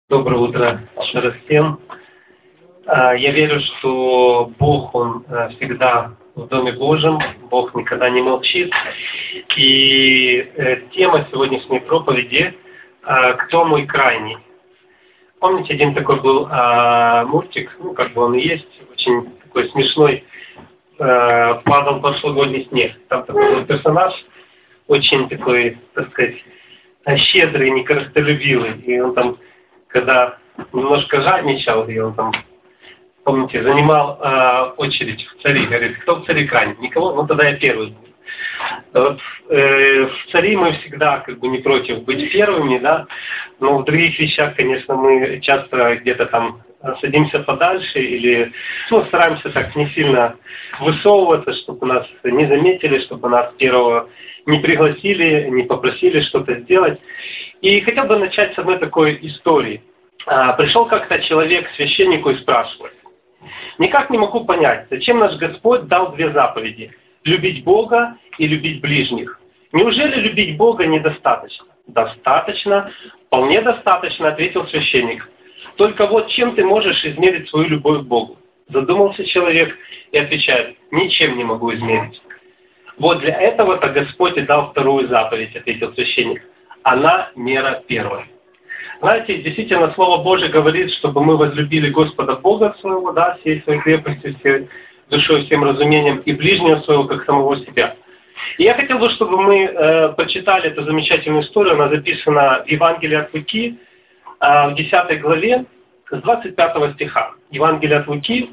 Доброе утро еще раз всем. Я верю, что Бог, Он всегда в Доме Божьем, Бог никогда не молчит. И тема сегодняшней проповеди «Кто мой крайний?». Помните, один такой был мультик, он и есть, очень такой смешной, «Падал прошлогодний снег». Там такой был персонаж, очень такой, так сказать, щедрый, некорыстолюбивый. И он там, когда немножко жадничал, и он там, помните, занимал очередь в цари. Говорит, кто в цари крайний? Никого? Ну тогда я первый буду. Вот, в цари мы всегда не против быть первыми, да, но в других вещах, конечно, мы часто где-то там садимся подальше или стараемся так не сильно высовываться, чтобы нас не заметили, чтобы нас первого не пригласили, не попросили что-то сделать. И хотел бы начать с одной такой истории. Пришел как-то человек к священнику и спрашивает: «Никак не могу понять, зачем наш Господь дал две заповеди – любить Бога и любить ближних? Неужели любить Бога недостаточно?» «Достаточно, вполне достаточно», – ответил священник. «Только вот чем ты можешь измерить свою любовь к Богу?» Задумался человек и отвечает: «Ничем не могу измерить». «Вот для этого-то Господь и дал вторую заповедь», – ответил священник. «Она мера первой». Знаете, действительно, Слово Божие говорит, чтобы мы возлюбили Господа Бога своего, да, всей своей крепостью, всей душой, всем разумением, и ближнего своего, как самого себя. И я хотел бы, чтобы мы прочитали эту замечательную историю. Она записана в Евангелии от Луки, в 10 главе, с 25 стиха. Евангелие от Луки,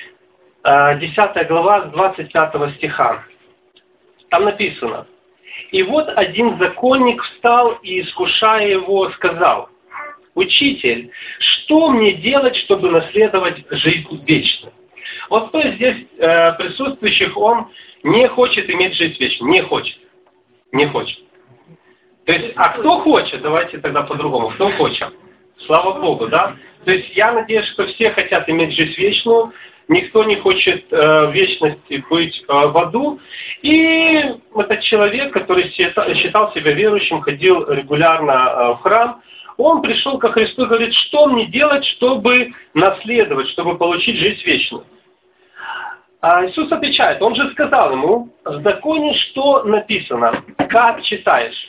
10 глава, с 25 стиха. Там написано: «И вот один законник встал и, искушая его, сказал: Учитель, что мне делать, чтобы наследовать жизнь вечную?» Вот кто из здесь присутствующих, он не хочет иметь жизнь вечную? Не хочет. Не хочет. То есть, а кто хочет? Давайте тогда по-другому. Кто хочет? Слава Богу, да? То есть, я надеюсь, что все хотят иметь жизнь вечную. Никто не хочет в вечности быть в аду. И этот человек, который считал себя верующим, ходил регулярно в храм, он пришел ко Христу и говорит: что мне делать, чтобы наследовать, чтобы получить жизнь вечную? А Иисус отвечает, он же сказал ему: в законе что написано? Как читаешь?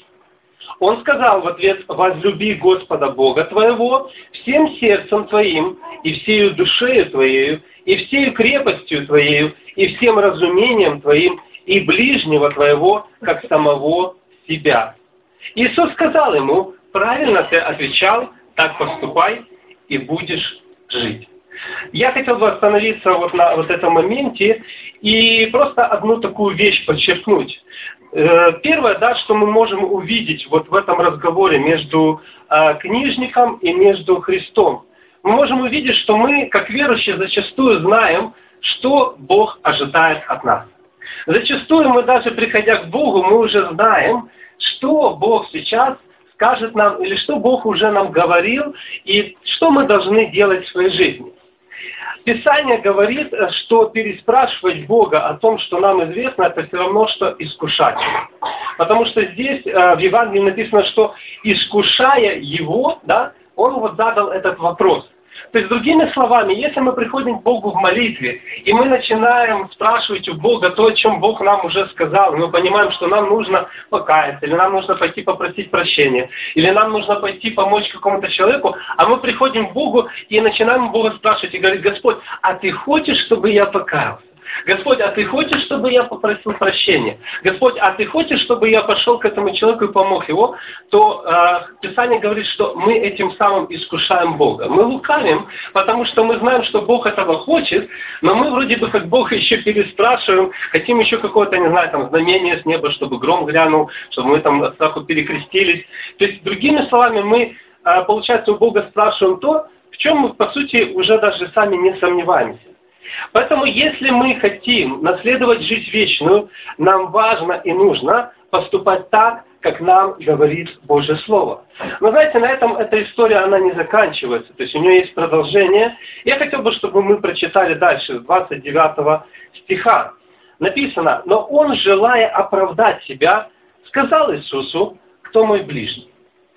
Он сказал в ответ: возлюби Господа Бога твоего всем сердцем твоим, и всею душею твоею, и всею крепостью твоею, и всем разумением твоим, и ближнего твоего, как самого себя. Иисус сказал ему: правильно ты отвечал, так поступай, и будешь жить. Я хотел бы остановиться вот на вот этом моменте и просто одну такую вещь подчеркнуть. Первое, да, что мы можем увидеть вот в этом разговоре между книжником и между Христом. Мы можем увидеть, что мы, как верующие, зачастую знаем, что Бог ожидает от нас. Зачастую мы, даже приходя к Богу, мы уже знаем, что Бог сейчас скажет нам, или что Бог уже нам говорил, и что мы должны делать в своей жизни. Писание говорит, что переспрашивать Бога о том, что нам известно, это все равно, что искушать Его. Потому что здесь в Евангелии написано, что искушая Его, да, Он вот задал этот вопрос. То есть, другими словами, если мы приходим к Богу в молитве, и мы начинаем спрашивать у Бога то, о чем Бог нам уже сказал, мы понимаем, что нам нужно покаяться, или нам нужно пойти попросить прощения, или нам нужно пойти помочь какому-то человеку, а мы приходим к Богу и начинаем Бога спрашивать, и говорить: Господь, а ты хочешь, чтобы я покаялся? Господь, а ты хочешь, чтобы я попросил прощения? Господь, а ты хочешь, чтобы я пошел к этому человеку и помог его? То Писание говорит, что мы этим самым искушаем Бога. Мы лукавим, потому что мы знаем, что Бог этого хочет, но мы вроде бы как Бога еще переспрашиваем, хотим еще какое-то, не знаю, там знамение с неба, чтобы гром грянул, чтобы мы там от страха перекрестились. То есть, другими словами, мы, получается, у Бога спрашиваем то, в чем мы, по сути, уже даже сами не сомневаемся. Поэтому, если мы хотим наследовать жизнь вечную, нам важно и нужно поступать так, как нам говорит Божье Слово. Но знаете, на этом эта история, она не заканчивается. То есть у нее есть продолжение. Я хотел бы, чтобы мы прочитали дальше, с 29 стиха. Написано: «Но он, желая оправдать себя, сказал Иисусу: кто мой ближний?»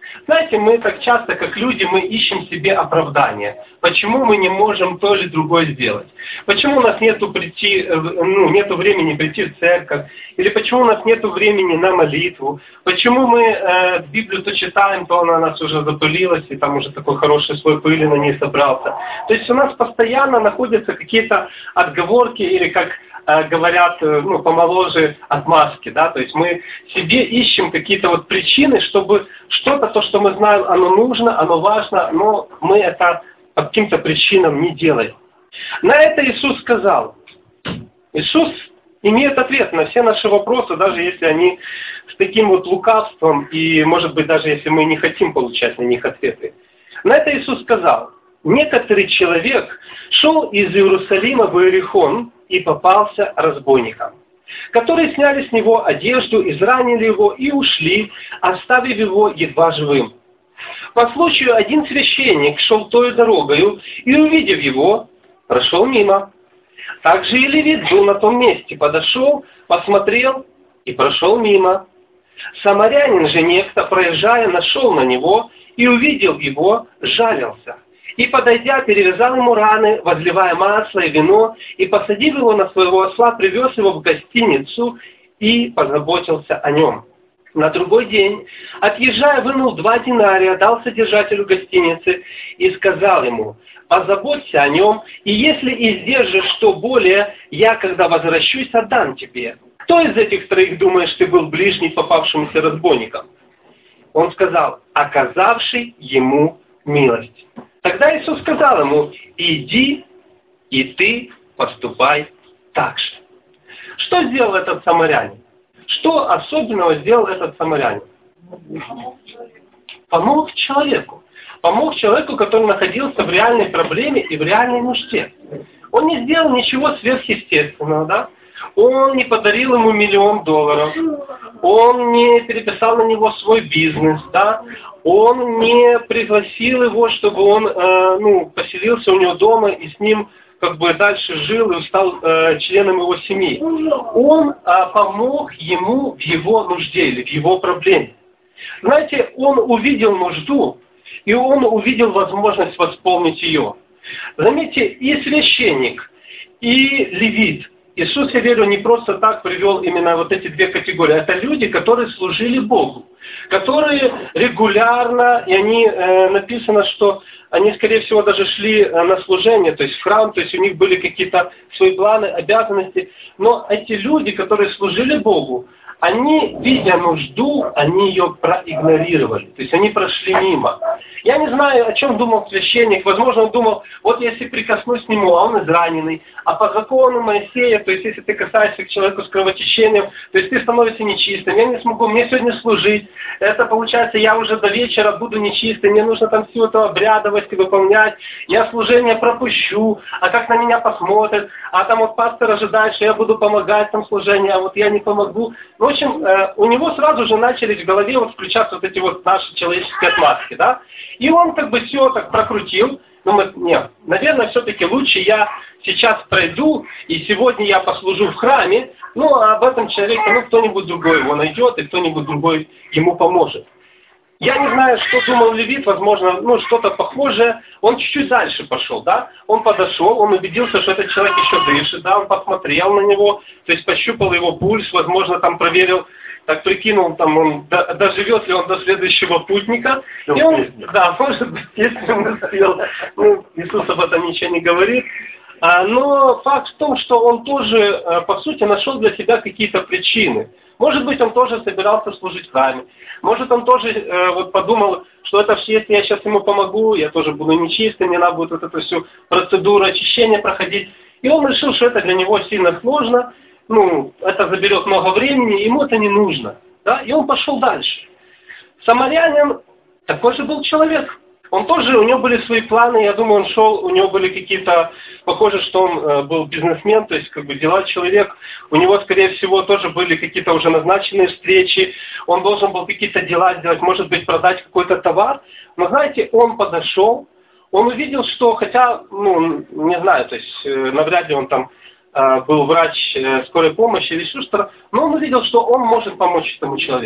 Знаете, мы так часто, как люди, мы ищем себе оправдание. Почему мы не можем то или другое сделать? Почему у нас нету времени прийти в церковь? Или почему у нас нету времени на молитву? Почему мы Библию то читаем, то она у нас уже запылилась, и там уже такой хороший слой пыли на ней собрался. То есть у нас постоянно находятся какие-то отговорки, или как говорят, помоложе, отмазки, да, то есть мы себе ищем какие-то вот причины, чтобы что-то, то, что мы знаем, оно нужно, оно важно, но мы это по каким-то причинам не делаем. На это Иисус сказал. Иисус имеет ответ на все наши вопросы, даже если они с таким вот лукавством, и, может быть, даже если мы не хотим получать на них ответы. На это Иисус сказал: некоторый человек шел из Иерусалима в Иерихон и попался разбойникам, которые сняли с него одежду, изранили его и ушли, оставив его едва живым. По случаю один священник шел той дорогою и, увидев его, прошел мимо. Также и левит был на том месте, подошел, посмотрел и прошел мимо. Самарянин же некто, проезжая, нашел на него и, увидев его, жалился. И, подойдя, перевязал ему раны, возливая масло и вино, и, посадив его на своего осла, привез его в гостиницу и позаботился о нем. На другой день, отъезжая, вынул 2 динария, дал содержателю гостиницы и сказал ему: позаботься о нем, и если издержишь что более, я, когда возвращусь, отдам тебе. Кто из этих 3 думаешь, ты был ближний попавшимся разбойникам? Он сказал: оказавший ему милость. Тогда Иисус сказал ему: иди, и ты поступай так же. Что сделал этот самарянин? Что особенного сделал этот самарянин? Помог человеку. Помог человеку, который находился в реальной проблеме и в реальной нужде. Он не сделал ничего сверхъестественного, да? Он не подарил ему $1 миллион. Он не переписал на него свой бизнес, да? Он не пригласил его, чтобы он поселился у него дома и с ним как бы дальше жил и стал членом его семьи. Он помог ему в его нужде или в его проблеме. Знаете, он увидел нужду, и он увидел возможность восполнить ее. Заметьте, и священник, и левит. Иисус, я верю, не просто так привел именно вот эти 2 категории. Это люди, которые служили Богу, которые регулярно, и они, написано, что они, скорее всего, даже шли на служение, то есть в храм, то есть у них были какие-то свои планы, обязанности. Но эти люди, которые служили Богу, они, видя нужду, они ее проигнорировали. То есть они прошли мимо. Я не знаю, о чем думал священник. Возможно, он думал, вот если прикоснусь к нему, а он израненный, а по закону Моисея, то есть если ты касаешься к человеку с кровотечением, то есть ты становишься нечистым, я не смогу, мне сегодня служить, это получается, я уже до вечера буду нечистым, мне нужно там всю эту обрядовость выполнять, я служение пропущу, а как на меня посмотрят, а там вот пастор ожидает, что я буду помогать там служению, а вот я не помогу. В общем, у него сразу же начались в голове вот включаться вот эти вот наши человеческие отмазки, да? И он как бы все так прокрутил, думает: нет, наверное, все-таки лучше я сейчас пройду, и сегодня я послужу в храме, а об этом человеке, кто-нибудь другой его найдет, и кто-нибудь другой ему поможет. Я не знаю, что думал левит, возможно, что-то похожее. Он чуть-чуть дальше пошел, да? Он подошел, он убедился, что этот человек еще дышит, да? Он посмотрел на него, то есть пощупал его пульс, возможно, там проверил, так прикинул, там, доживет ли он до следующего путника. И он, да, может быть, если он успел. Иисус об этом ничего не говорит. Но факт в том, что он тоже, по сути, нашел для себя какие-то причины. Может быть, он тоже собирался служить в храме. Может, он тоже подумал, что это все, если я сейчас ему помогу, я тоже буду нечистым, мне надо будет вот эту всю процедуру очищения проходить. И он решил, что это для него сильно сложно, это заберет много времени, ему это не нужно. Да? И он пошел дальше. Самарянин такой же был человек. Он тоже, у него были свои планы, я думаю, он шел, у него были какие-то, похоже, что он был бизнесмен, то есть как бы дела человек, у него, скорее всего, тоже были какие-то уже назначенные встречи, он должен был какие-то дела сделать, может быть, продать какой-то товар, но, знаете, он подошел, он увидел, что, хотя, не знаю, то есть навряд ли он там был врач скорой помощи или что-то, но он увидел, что он может помочь этому человеку.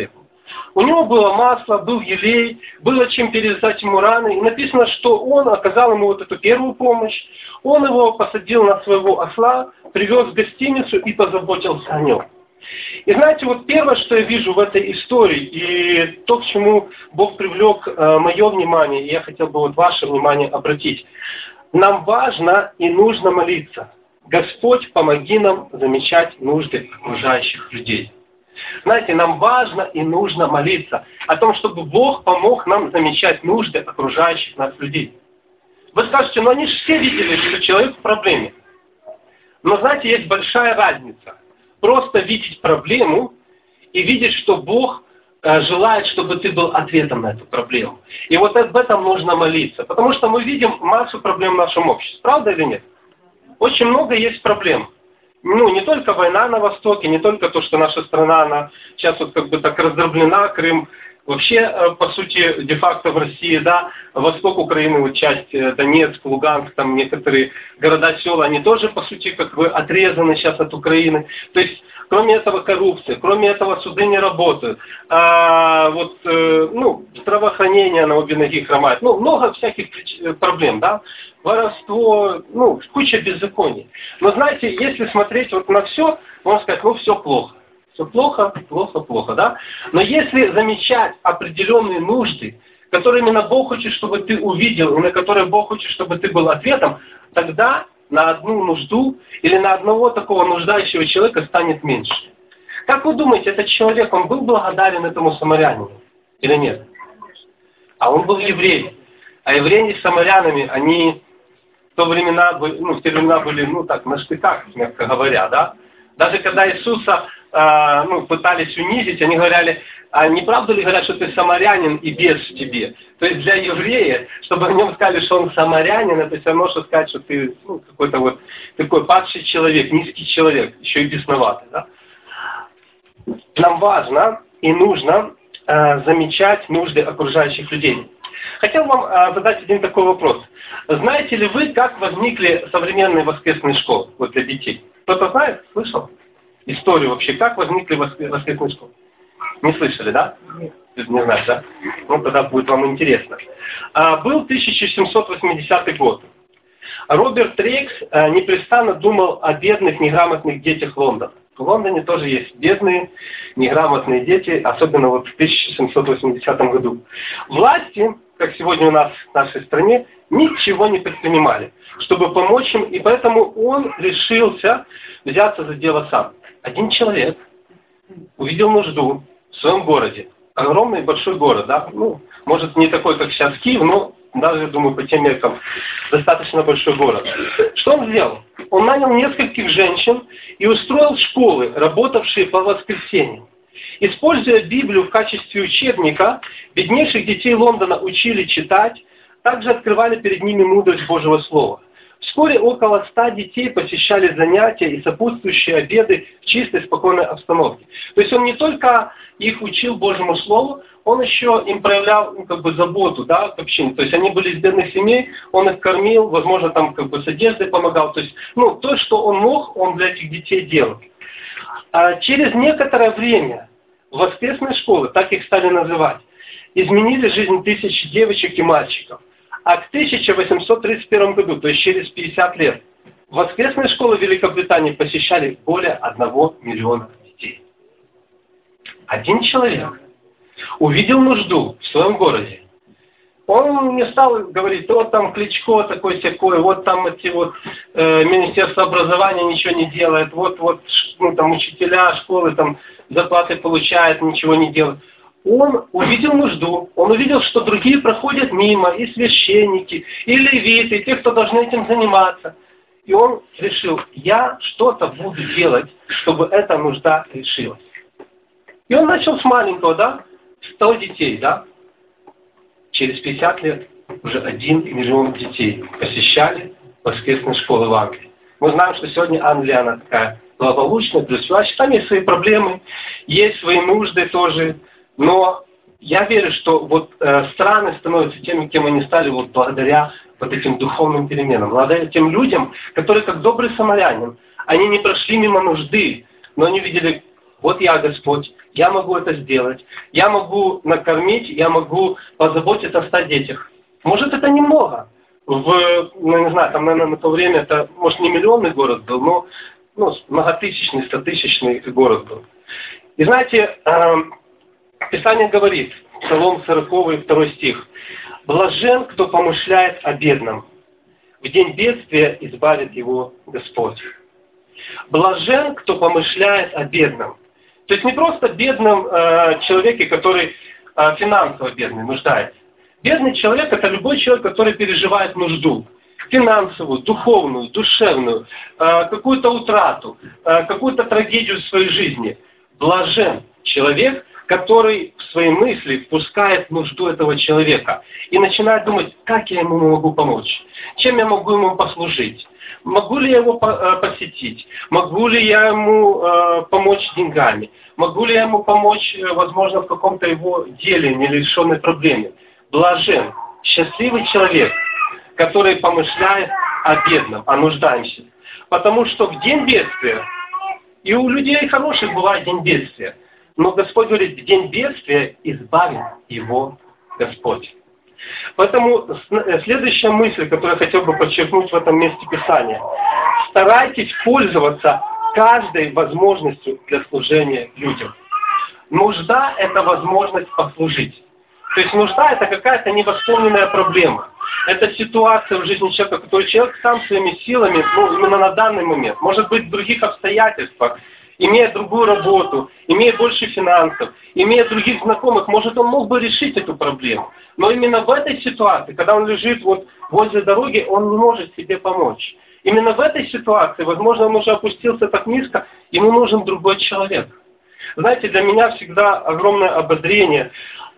У него было масло, был елей, было чем перевязать ему раны. И написано, что он оказал ему вот эту первую помощь. Он его посадил на своего осла, привез в гостиницу и позаботился о нем. И знаете, вот первое, что я вижу в этой истории, и то, к чему Бог привлек мое внимание, и я хотел бы вот ваше внимание обратить. Нам важно и нужно молиться. Господь, помоги нам замечать нужды окружающих людей. Знаете, нам важно и нужно молиться о том, чтобы Бог помог нам замечать нужды окружающих нас людей. Вы скажете, ну они же все видели, что человек в проблеме. Но знаете, есть большая разница. Просто видеть проблему и видеть, что Бог желает, чтобы ты был ответом на эту проблему. И вот об этом нужно молиться. Потому что мы видим массу проблем в нашем обществе. Правда или нет? Очень много есть проблем. Ну, не только война на Востоке, не только то, что наша страна, она сейчас вот как бы так раздроблена, Крым. Вообще, по сути, де-факто в России, да, восток Украины, вот часть Донецк, Луганск, там некоторые города, села, они тоже, по сути, как бы отрезаны сейчас от Украины. То есть, кроме этого коррупция, кроме этого суды не работают, здравоохранение на обе ноги хромает, ну, много всяких проблем, да, воровство, ну, куча беззаконий. Но знаете, если смотреть вот на все, можно сказать, ну, все плохо. Все плохо, плохо, плохо, да? Но если замечать определенные нужды, которые именно Бог хочет, чтобы ты увидел, и на которые Бог хочет, чтобы ты был ответом, тогда на одну нужду или на одного такого нуждающего человека станет меньше. Как вы думаете, этот человек, он был благодарен этому самарянину или нет? А он был еврей. А евреи с самарянами, они в те времена были, ну так, на штыках, мягко говоря, да? Даже когда Иисуса пытались унизить, они говорили, а не правда ли говорят, что ты самарянин и бес в тебе? То есть для еврея, чтобы о нем сказали, что он самарянин, это все равно, что сказать, что ты какой-то вот такой падший человек, низкий человек, еще и бесноватый. Да? Нам важно и нужно замечать нужды окружающих людей. Хотел вам задать один такой вопрос. Знаете ли вы, как возникли современные воскресные школы вот для детей? Кто-то знает? Слышал? Историю вообще, как возникли воскресные школы? Не слышали, да? Нет. Не знаю, да? Ну, тогда будет вам интересно. Был 1780 год. Роберт Рейкс непрестанно думал о бедных, неграмотных детях Лондона. В Лондоне тоже есть бедные, неграмотные дети, особенно вот в 1780 году. Власти, как сегодня у нас в нашей стране, ничего не предпринимали, чтобы помочь им, и поэтому он решился взяться за дело сам. Один человек увидел нужду в своем городе. Огромный большой город, да? Ну, может, не такой, как сейчас Киев, но даже, думаю, по тем меркам, достаточно большой город. Что он сделал? Он нанял нескольких женщин и устроил школы, работавшие по воскресеньям. Используя Библию в качестве учебника, беднейших детей Лондона учили читать, также открывали перед ними мудрость Божьего Слова. Вскоре около 100 детей посещали занятия и сопутствующие обеды в чистой, спокойной обстановке. То есть он не только их учил Божьему Слову, он еще им проявлял заботу, да, к общине. То есть они были из бедных семей, он их кормил, возможно, там с одеждой помогал. То есть, то, что он мог, он для этих детей делал. А через некоторое время воскресные школы, так их стали называть, изменили жизнь тысяч девочек и мальчиков. А к 1831 году, то есть через 50 лет, воскресные школы Великобритании посещали более 1 миллиона детей. Один человек увидел нужду в своем городе. Он не стал говорить, вот там Кличко такой-сякой, вот там Министерство образования ничего не делает, там учителя школы там зарплаты получают, ничего не делают. Он увидел нужду, он увидел, что другие проходят мимо, и священники, и левиты, и те, кто должны этим заниматься. И он решил, я что-то буду делать, чтобы эта нужда решилась. И он начал с маленького, да, 100 детей, да. Через 50 лет уже 1 миллион детей посещали воскресные школы в Англии. Мы знаем, что сегодня Англия, она такая благополучная, процветающая, там есть свои проблемы, есть свои нужды тоже. Но я верю, что страны становятся теми, кем они стали благодаря этим духовным переменам, благодаря тем людям, которые, как добрый самарянин, они не прошли мимо нужды, но они видели вот я Господь, я могу это сделать, я могу накормить, я могу позаботиться о 100 детях. Может, это немного. Ну, не знаю, там, наверное, на то время это, может, не миллионный город был, но многотысячный, 100-тысячный город был. И знаете, Писание говорит, Псалом 40, 2 стих, «Блажен, кто помышляет о бедном, в день бедствия избавит его Господь». Блажен, кто помышляет о бедном. То есть не просто бедном человеке, который финансово бедный, нуждается. Бедный человек – это любой человек, который переживает нужду. Финансовую, духовную, душевную, какую-то утрату, какую-то трагедию в своей жизни. Блажен человек, который в свои мысли впускает нужду этого человека и начинает думать, как я ему могу помочь, чем я могу ему послужить, могу ли я его посетить, могу ли я ему помочь деньгами, могу ли я ему помочь, возможно, в каком-то его деле, нерешенной проблеме. Блажен, счастливый человек, который помышляет о бедном, о нуждаемся. Потому что в день бедствия, и у людей хороших бывает день бедствия, но Господь говорит, в день бедствия избавит его Господь. Поэтому следующая мысль, которую я хотел бы подчеркнуть в этом месте Писания. Старайтесь пользоваться каждой возможностью для служения людям. Нужда – это возможность послужить. То есть нужда – это какая-то невосполненная проблема. Это ситуация в жизни человека, которую человек сам своими силами, именно на данный момент, может быть в других обстоятельствах, имея другую работу, имея больше финансов, имея других знакомых, может, он мог бы решить эту проблему. Но именно в этой ситуации, когда он лежит возле дороги, он не может себе помочь. Именно в этой ситуации, возможно, он уже опустился так низко, ему нужен другой человек. Знаете, для меня всегда огромное ободрение.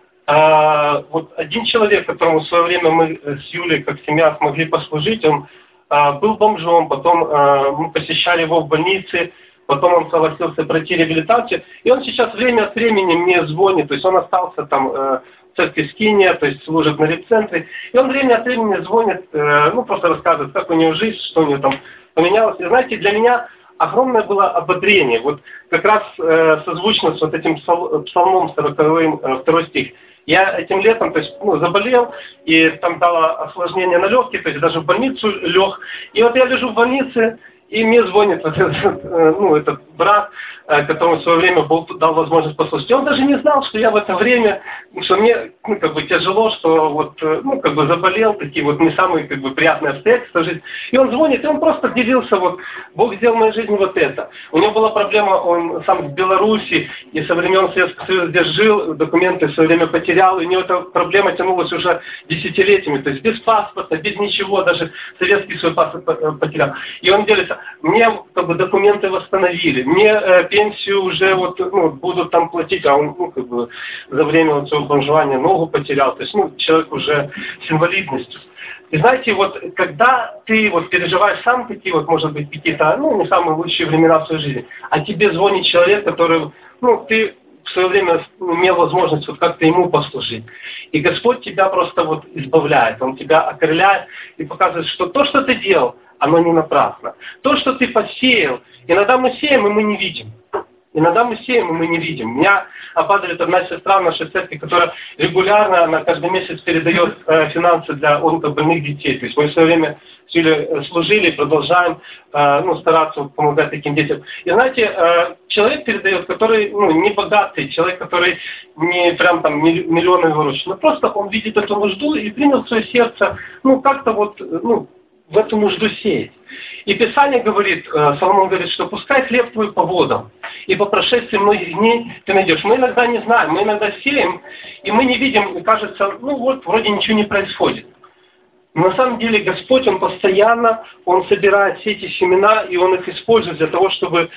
Один человек, которому в свое время мы с Юлей, как семья, смогли послужить, он был бомжом, потом мы посещали его в больнице, потом он согласился пройти реабилитацию, и он сейчас время от времени мне звонит, то есть он остался там в церкви Скиния, то есть служит на репцентре, и он время от времени звонит, просто рассказывает, как у него жизнь, что у него там поменялось. И знаете, для меня огромное было ободрение, как раз созвучно с этим псалмом 40, 2 стих. Я этим летом, заболел, и там дало осложнение на легкие, то есть даже в больницу лег. И я лежу в больнице, и мне звонит этот брат, которому в свое время Бог дал возможность послушать. И он даже не знал, что я в это время, что мне тяжело, что заболел, такие не самые приятные обстоятельства жизни. И он звонит, и он просто делился, Бог сделал в моей жизни это. У него была проблема, он сам в Беларуси, и со времен Советского Союза здесь жил, документы в свое время потерял, и у него эта проблема тянулась уже десятилетиями, то есть без паспорта, без ничего, даже советский свой паспорт потерял. И он делится, мне документы восстановили, мне пенсию уже будут там платить, а он за время своего бомжевания ногу потерял, то есть человек уже с инвалидностью. И знаете, когда ты переживаешь сам такие может быть, какие-то, не самые лучшие времена в своей жизни, а тебе звонит человек, который, ты в свое время имел возможность как-то ему послужить. И Господь тебя просто избавляет, Он тебя окрыляет и показывает, что то, что ты делал, оно не напрасно. То, что ты посеял, иногда мы сеем, и мы не видим. Иногда мы сеем, и мы не видим. Меня обрадует одна сестра в нашей церкви, которая регулярно, она каждый месяц передает финансы для онкобольных детей. То есть мы в свое время с Юлей служили и продолжаем стараться помогать таким детям. И знаете, человек передает, который не богатый, человек, который не прям там миллионы выручит, но просто он видит эту нужду и принял в свое сердце, как-то в эту нужду сеять. И Писание говорит, Соломон говорит, что пускай хлеб твой по водам, и по прошествии многих дней ты найдешь. Мы иногда не знаем, мы иногда сеем, и мы не видим, и кажется, вроде ничего не происходит. Но на самом деле Господь, Он постоянно, Он собирает все эти семена, и Он их использует для того, чтобы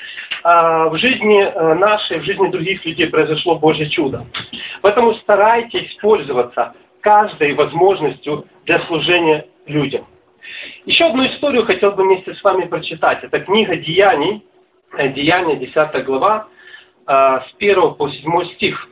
в жизни нашей, в жизни других людей произошло Божье чудо. Поэтому старайтесь пользоваться каждой возможностью для служения людям. Еще одну историю хотел бы вместе с вами прочитать. Это книга Деяний, Деяния, 10 глава, с 1 по 7 стих.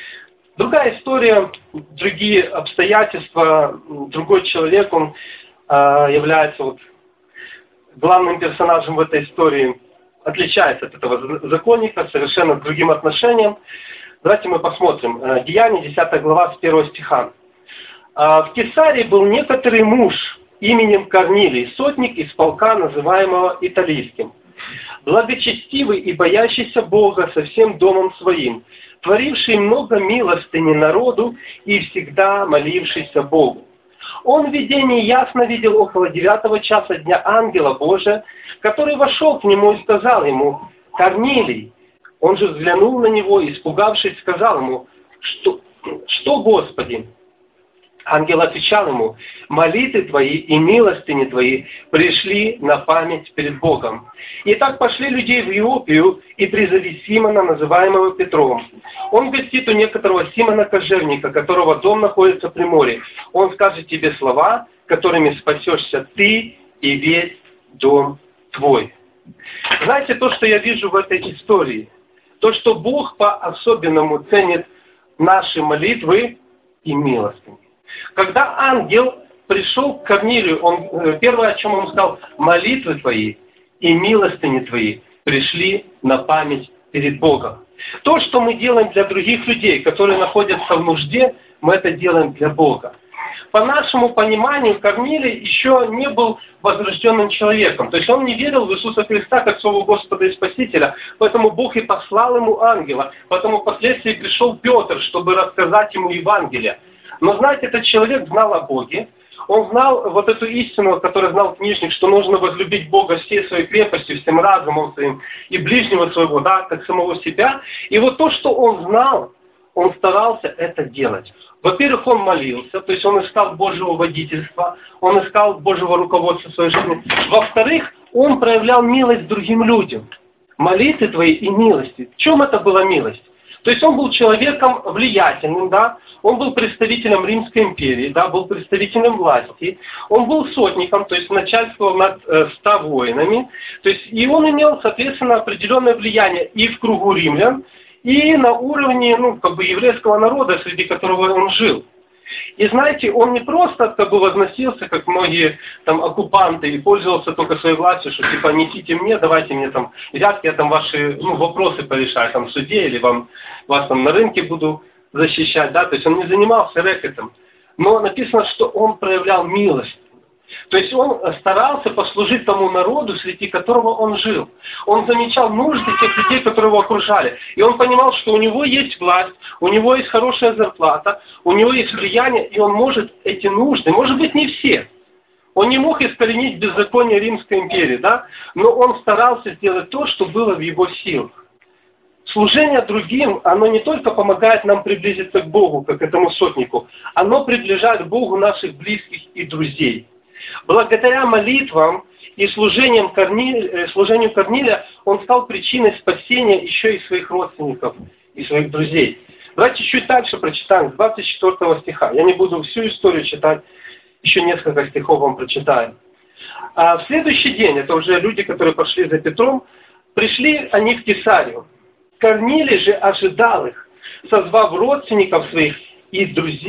Другая история, другие обстоятельства, другой человек, он является главным персонажем в этой истории. отличается от этого законника, совершенно другим отношением. Давайте мы посмотрим. Деяния, 10 глава, с 1 стиха. «В Кесарии был некоторый муж именем Корнилий, сотник из полка, называемого Италийским, благочестивый и боящийся Бога со всем домом своим, творивший много милостыни народу и всегда молившийся Богу. Он в видении ясно видел около 9 часа дня ангела Божия, который вошел к нему и сказал ему: „Корнилий“. Он же взглянул на него и, испугавшись, сказал ему: „Что, Господи?“ Ангел отвечал ему: „Молитвы твои и милостыни твои пришли на память перед Богом. И так пошли людей в Иопию и призови Симона, называемого Петром. Он гостит у некоторого Симона Кожевника, которого дом находится при море. Он скажет тебе слова, которыми спасешься ты и весь дом твой“». Знаете, то, что я вижу в этой истории, то, что Бог по-особенному ценит наши молитвы и милостыни. Когда ангел пришел к Корнилию, первое, о чем он сказал: молитвы твои и милостыни твои пришли на память перед Богом. То, что мы делаем для других людей, которые находятся в нужде, мы это делаем для Бога. По нашему пониманию, Корнилий еще не был возрожденным человеком. То есть он не верил в Иисуса Христа как своего Господа и Спасителя. Поэтому Бог и послал ему ангела. Поэтому впоследствии пришел Петр, чтобы рассказать ему Евангелие. Но, знаете, этот человек знал о Боге. Он знал вот эту истину, которую знал книжник, что нужно возлюбить Бога всей своей крепостью, всем разумом своим и ближнего своего, да, как самого себя. И вот то, что он знал, он старался это делать. Во-первых, он молился, то есть он искал Божьего водительства, он искал Божьего руководства в своей жизни. Во-вторых, он проявлял милость другим людям. Молитвы твои и милости. В чем это была милость? То есть он был человеком влиятельным, да, он был представителем Римской империи, да, был представителем власти, он был сотником, то есть начальствовал над 100 воинами, то есть и он имел, соответственно, определенное влияние и в кругу римлян, и на уровне, еврейского народа, среди которого он жил. И знаете, он не просто возносился, как многие оккупанты, и пользовался только своей властью, что несите мне, давайте мне взятки, я ваши вопросы порешаю в суде, или вас на рынке буду защищать, да, то есть он не занимался рэкетом. Но написано, что он проявлял милость. То есть он старался послужить тому народу, среди которого он жил. Он замечал нужды тех людей, которые его окружали. И он понимал, что у него есть власть, у него есть хорошая зарплата, у него есть влияние, и он может эти нужды, может быть, не все. Он не мог искоренить беззаконие Римской империи, да? Но он старался сделать то, что было в его силах. Служение другим, оно не только помогает нам приблизиться к Богу, как этому сотнику, оно приближает к Богу наших близких и друзей. Благодаря молитвам и служению Корнилия он стал причиной спасения еще и своих родственников и своих друзей. Давайте чуть дальше прочитаем, с 24 стиха. Я не буду всю историю читать, еще несколько стихов вам прочитаю. А в следующий день, это уже люди, которые пошли за Петром, пришли они в Кесарию. Корнилий же ожидал их, созвав родственников своих и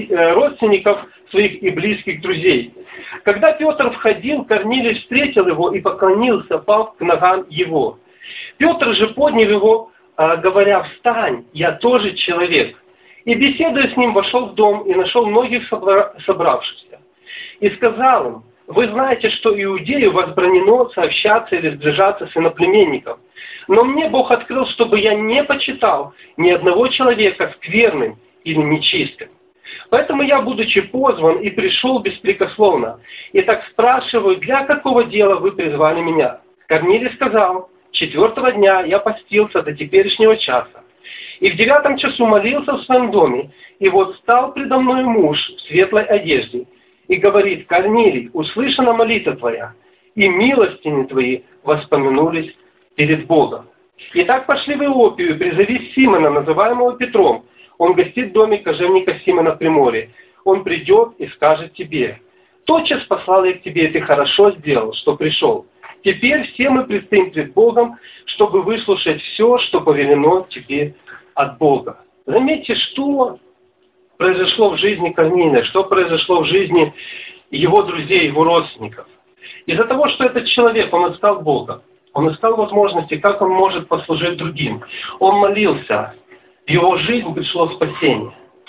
близких друзей. Когда Петр входил, Корнилий встретил его и поклонился, пав к ногам его. Петр же поднял его, говоря: «Встань, я тоже человек». И, беседуя с ним, вошел в дом и нашел многих собравшихся. И сказал им: «Вы знаете, что иудею возбранено сообщаться или сближаться с иноплеменником. Но мне Бог открыл, чтобы я не почитал ни одного человека скверным или нечистым. Поэтому я, будучи позван, и пришел беспрекословно. И так спрашиваю: для какого дела вы призвали меня?» Корнилий сказал: «4-го дня я постился до теперешнего часа. И в 9 часу молился в своем доме, и вот стал предо мной муж в светлой одежде, и говорит: Корнилий, услышана молитва твоя, и милостини твои воспомянулись перед Богом. И так пошли в Иопию, призови Симона, называемого Петром. Он гостит в доме кожевника Симона при море. Он придет и скажет тебе: тотчас послал я к тебе, и ты хорошо сделал, что пришел. Теперь все мы предстоим пред Богом, чтобы выслушать все, что повелено тебе от Бога». Заметьте, что произошло в жизни Корнилия, что произошло в жизни его друзей, его родственников. Из-за того, что этот человек, он искал Бога, Он искал возможности, как он может послужить другим. Он молился. В его жизнь пришло спасение.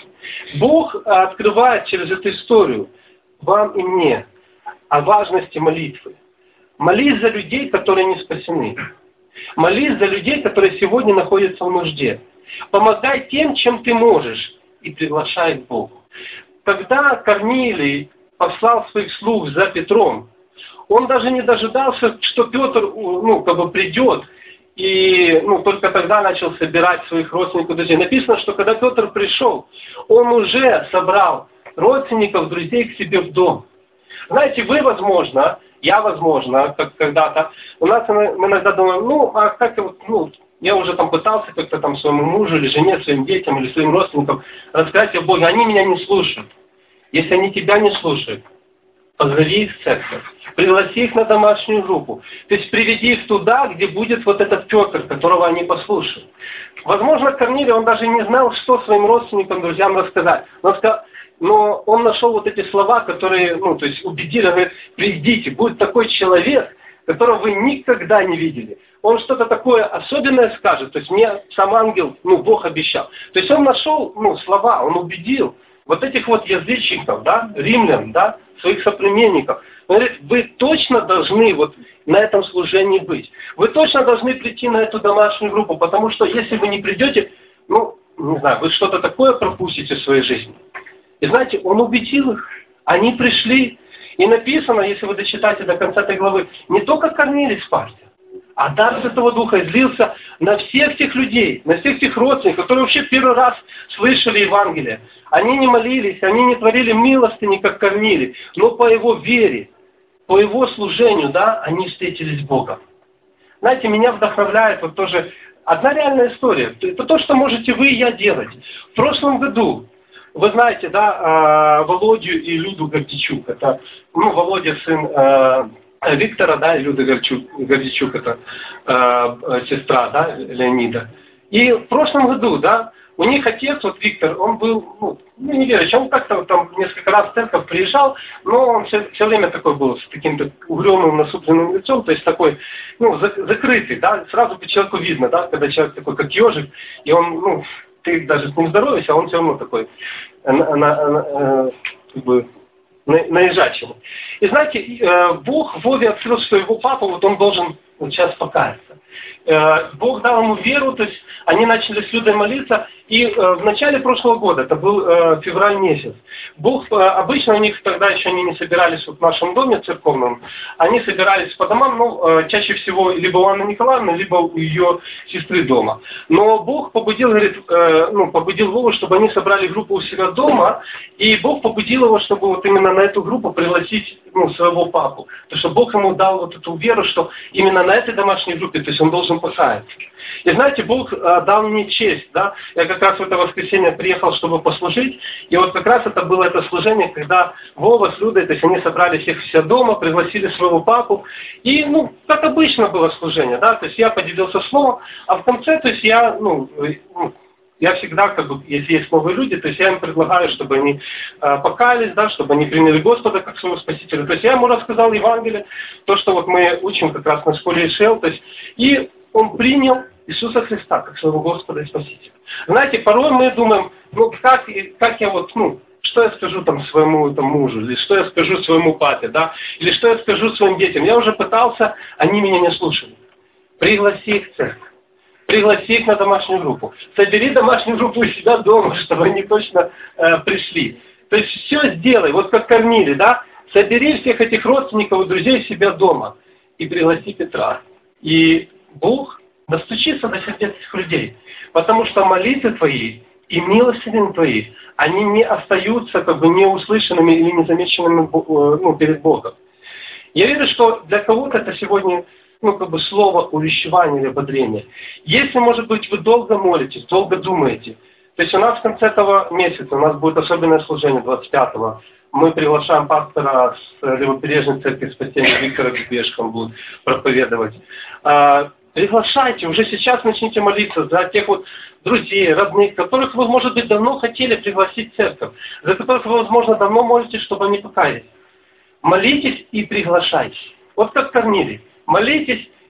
Бог открывает через эту историю вам и мне о важности молитвы. Молись за людей, которые не спасены. Молись за людей, которые сегодня находятся в нужде. Помогай тем, чем ты можешь, и приглашай к Богу. Когда Корнилий послал своих слуг за Петром, он даже не дожидался, что Петр придет, и только тогда начал собирать своих родственников, друзей. Написано, что когда Петр пришел, он уже собрал родственников, друзей к себе в дом. Знаете, вы, возможно, я, возможно, как когда-то, у нас мы иногда думаем, я уже пытался как-то своему мужу или жене, своим детям или своим родственникам рассказать о Боге. Они меня не слушают. Если они тебя не слушают, позови их в церковь, пригласи их на домашнюю группу. То есть приведи их туда, где будет вот этот Петр, которого они послушают. Возможно, Корнилий, он даже не знал, что своим родственникам, друзьям рассказать. Но он нашел вот эти слова, которые, убедили, он говорит, придите, будет такой человек, которого вы никогда не видели. Он что-то такое особенное скажет, то есть мне сам ангел, Бог обещал. То есть он нашел, слова, он убедил вот этих вот язычников, римлян, своих соплеменников. Он говорит, вы точно должны на этом служении быть. Вы точно должны прийти на эту домашнюю группу, потому что если вы не придете, вы что-то такое пропустите в своей жизни. И знаете, он убедил их, они пришли. И написано, если вы дочитаете до конца этой главы, не только Корнилий спасся, а дар Святого Духа излился на всех тех людей, на всех тех родственников, которые вообще первый раз слышали Евангелие. Они не молились, они не творили милостыни, как Корнилий, но по его вере, по его служению, они встретились с Богом. Знаете, меня вдохновляет тоже одна реальная история. Это то, что можете вы и я делать. В прошлом году, вы знаете, Володю и Люду Гордичук. Это, Володя сын Виктора, и Люда Гордичук, это сестра, Леонида. И в прошлом году, у них отец, Виктор, он был, неверующий, он как-то несколько раз в церковь приезжал, но он все время такой был, с таким-то угрюмым, насупленным лицом, то есть такой, закрытый, сразу по человеку видно, когда человек такой, как ежик, и он, ты даже с ним здороваешься, а он все равно такой, наезжачий. И знаете, Бог Вове открыл, что его папа, он должен сейчас покаяться. Бог дал ему веру, то есть они начали с Людой молиться, и в начале прошлого года, это был февраль месяц, Бог, обычно у них тогда еще они не собирались в нашем доме церковном, они собирались по домам, чаще всего либо у Анны Николаевны, либо у ее сестры дома. Но Бог побудил, побудил Вову, чтобы они собрали группу у себя дома, и Бог побудил его, чтобы именно на эту группу пригласить своего папу. Потому что Бог ему дал эту веру, что именно на этой домашней группе, то есть он должен покаяться. И знаете, Бог дал мне честь, я как раз в это воскресенье приехал, чтобы послужить, и как раз это было это служение, когда Вова с Людой, то есть они собрали всех все дома, пригласили своего папу, и, как обычно было служение, то есть я поделился словом, а в конце, то есть я всегда, если есть новые люди, то есть я им предлагаю, чтобы они покаялись, чтобы они приняли Господа как своего Спасителя. То есть я ему рассказал Евангелие, то, что мы учим как раз на школе Ишел, то есть, и он принял Иисуса Христа как своего Господа и Спасителя. Знаете, порой мы думаем, как я что я скажу своему мужу, или что я скажу своему папе, или что я скажу своим детям. Я уже пытался, они меня не слушали. Пригласи их в церковь. Пригласи их на домашнюю группу. Собери домашнюю группу у себя дома, чтобы они точно пришли. То есть все сделай, как Корнилий, собери всех этих родственников и друзей себя дома и пригласи Петра. И Бог достучится до сердец этих людей, потому что молитвы твои и милостыни твои, они не остаются неуслышанными или незамеченными перед Богом. Я верю, что для кого-то это сегодня слово увещевания или ободрения. Если, может быть, вы долго молитесь, долго думаете, то есть у нас в конце этого месяца, у нас будет особенное служение 25-го, мы приглашаем пастора с Левобережной церкви спасения Виктора Бебешко, он будет проповедовать. Приглашайте, уже сейчас начните молиться за тех друзей, родных, которых вы, может быть, давно хотели пригласить в церковь, за которых вы, возможно, давно молитесь, чтобы они покаялись. Молитесь и приглашайте. Как Корнилий. Молитесь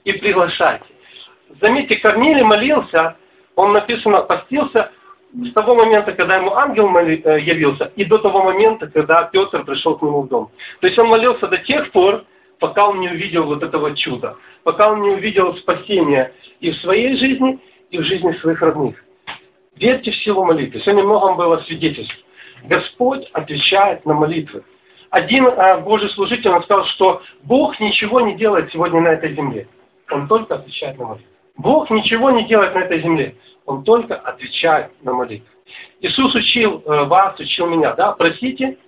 и приглашайте. Заметьте, Корнилий молился, он написано, постился с того момента, когда ему ангел явился, и до того момента, когда Петр пришел к нему в дом. То есть он молился до тех пор, пока он не увидел вот этого чуда, пока он не увидел спасения и в своей жизни, и в жизни своих родных. Верьте в силу молитвы. Сегодня много было свидетельств. Господь отвечает на молитвы. Один Божий служитель он сказал, что Бог ничего не делает сегодня на этой земле. Он только отвечает на молитвы. Бог ничего не делает на этой земле. Он только отвечает на молитвы. Иисус учил вас, учил меня, да, просите,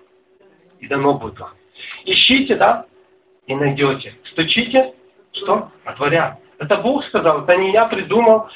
и дано будет вам. Ищите, да, и найдете. Стучите, что? Отворят. Это Бог сказал, это не я придумал.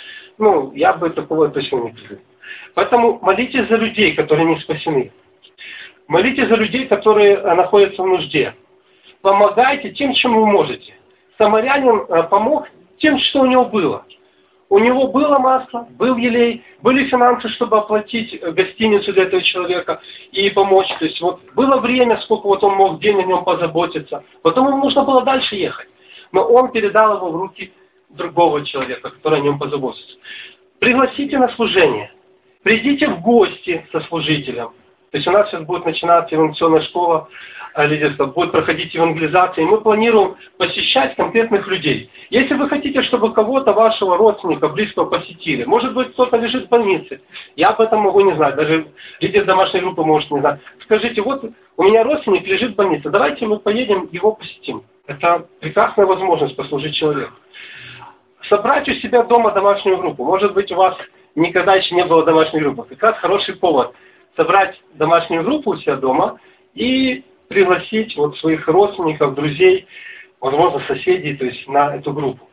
Я бы такого точно не придумал. Поэтому молитесь за людей, которые не спасены. Молитесь за людей, которые находятся в нужде. Помогайте тем, чем вы можете. Самарянин помог тем, что у него было. У него было масло, был елей, были финансы, чтобы оплатить гостиницу для этого человека и помочь. То есть было время, сколько он мог день о нем позаботиться. Потом ему нужно было дальше ехать. Но он передал его в руки другого человека, который о нем позаботится. Пригласите на служение. Придите в гости со служителем. То есть у нас сейчас будет начинаться евангелизационная школа лидерства, будет проходить евангелизация, и мы планируем посещать конкретных людей. Если вы хотите, чтобы кого-то, вашего родственника, близкого посетили, может быть, кто-то лежит в больнице, я об этом могу не знать, даже лидер домашней группы может не знать. Скажите, у меня родственник лежит в больнице, давайте мы поедем, его посетим. Это прекрасная возможность послужить человеку. Собрать у себя дома домашнюю группу. Может быть, у вас никогда еще не было домашней группы. Как раз хороший повод собрать домашнюю группу у себя дома и пригласить своих родственников, друзей, возможно, соседей, то есть на эту группу.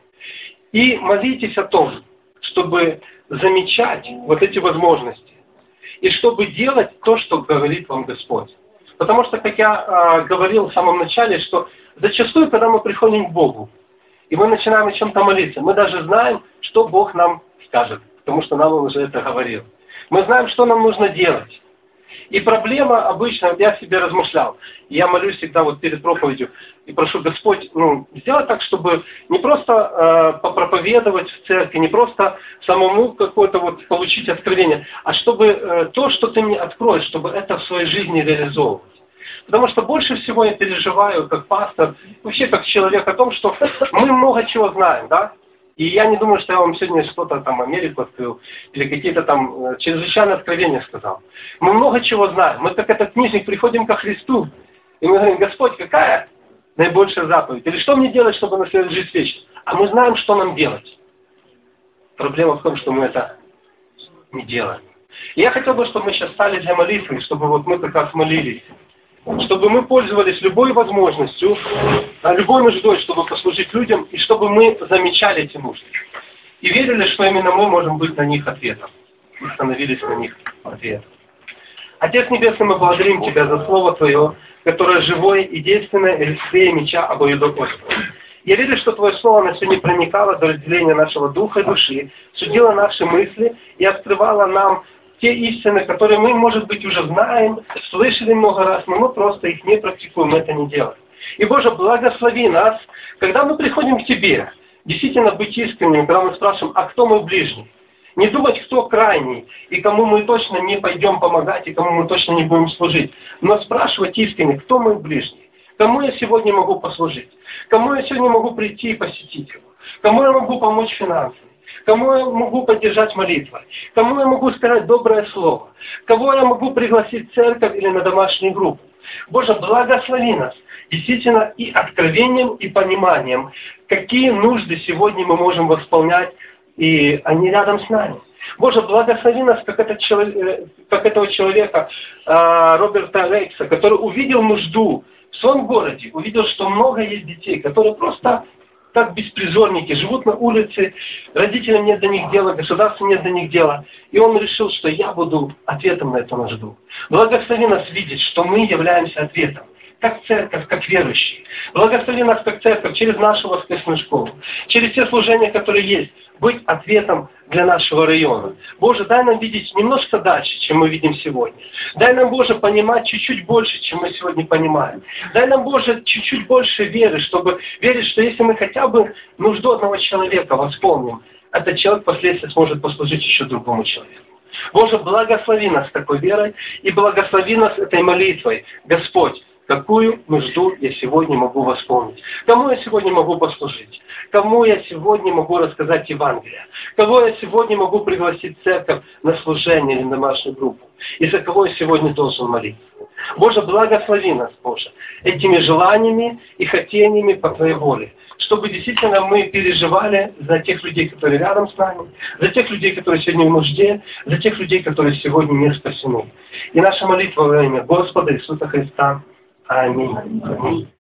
И молитесь о том, чтобы замечать эти возможности. И чтобы делать то, что говорит вам Господь. Потому что, как я говорил в самом начале, что зачастую, когда мы приходим к Богу, и мы начинаем о чем-то молиться, мы даже знаем, что Бог нам скажет, потому что нам Он уже это говорил. Мы знаем, что нам нужно делать. И проблема обычно, я себе размышлял, я молюсь всегда перед проповедью и прошу Господь, сделать так, чтобы не просто попроповедовать в церкви, не просто самому какое-то получить откровение, а чтобы то, что ты мне откроешь, чтобы это в своей жизни реализовывать. Потому что больше всего я переживаю, как пастор, вообще как человек, о том, что мы много чего знаем, да? И я не думаю, что я вам сегодня что-то Америку открыл, или какие-то чрезвычайные откровения сказал. Мы много чего знаем. Мы как этот книжник приходим ко Христу, и мы говорим, Господь, какая наибольшая заповедь? Или что мне делать, чтобы наследовать жизнь вечную? А мы знаем, что нам делать. Проблема в том, что мы это не делаем. И я хотел бы, чтобы мы сейчас стали для молитвы, чтобы мы как раз молились. Чтобы мы пользовались любой возможностью, любой нуждой, чтобы послужить людям, и чтобы мы замечали эти нужды. И верили, что именно мы можем быть на них ответом. И становились на них ответом. Отец Небесный, мы благодарим Тебя за Слово Твое, которое живое и действенное, и острее меча обоюдоострого. Я верю, что Твое Слово на сегодня проникало до разделения нашего духа и души, судило наши мысли и открывало нам те истины, которые мы, может быть, уже знаем, слышали много раз, но мы просто их не практикуем, это не делаем. И, Боже, благослови нас, когда мы приходим к Тебе, действительно быть искренним, когда мы спрашиваем, а кто мой ближний? Не думать, кто крайний, и кому мы точно не пойдем помогать, и кому мы точно не будем служить, но спрашивать искренне, кто мой ближний? Кому я сегодня могу послужить? Кому я сегодня могу прийти и посетить его? Кому я могу помочь финансово? Кому я могу поддержать молитвой? Кому я могу сказать доброе слово? Кого я могу пригласить в церковь или на домашнюю группу? Боже, благослови нас действительно и откровением, и пониманием, какие нужды сегодня мы можем восполнять, и они рядом с нами. Боже, благослови нас, как этого человека, Роберта Рейкса, который увидел нужду в своем городе, увидел, что много есть детей, которые просто как беспризорники, живут на улице, родителям нет до них дела, государству нет до них дела. И он решил, что я буду ответом на эту нужду. Благослови нас видеть, что мы являемся ответом. как церковь, как верующие. Благослови нас, как церковь, через нашу воскресную школу, через те служения, которые есть, быть ответом для нашего района. Боже, дай нам видеть немножко дальше, чем мы видим сегодня. Дай нам, Боже, понимать чуть-чуть больше, чем мы сегодня понимаем. Дай нам, Боже, чуть-чуть больше веры, чтобы верить, что если мы хотя бы нужду одного человека восполним, этот человек впоследствии сможет послужить еще другому человеку. Боже, благослови нас такой верой и благослови нас этой молитвой. Господь, какую нужду я сегодня могу восполнить? Кому я сегодня могу послужить? Кому я сегодня могу рассказать Евангелие? Кого я сегодня могу пригласить в церковь на служение или на домашнюю группу? И за кого я сегодня должен молиться? Боже, благослови нас, Боже, этими желаниями и хотениями по Твоей воле, чтобы действительно мы переживали за тех людей, которые рядом с нами, за тех людей, которые сегодня в нужде, за тех людей, которые сегодня не спасены. И наша молитва во имя Господа Иисуса Христа. Аминь. Аминь.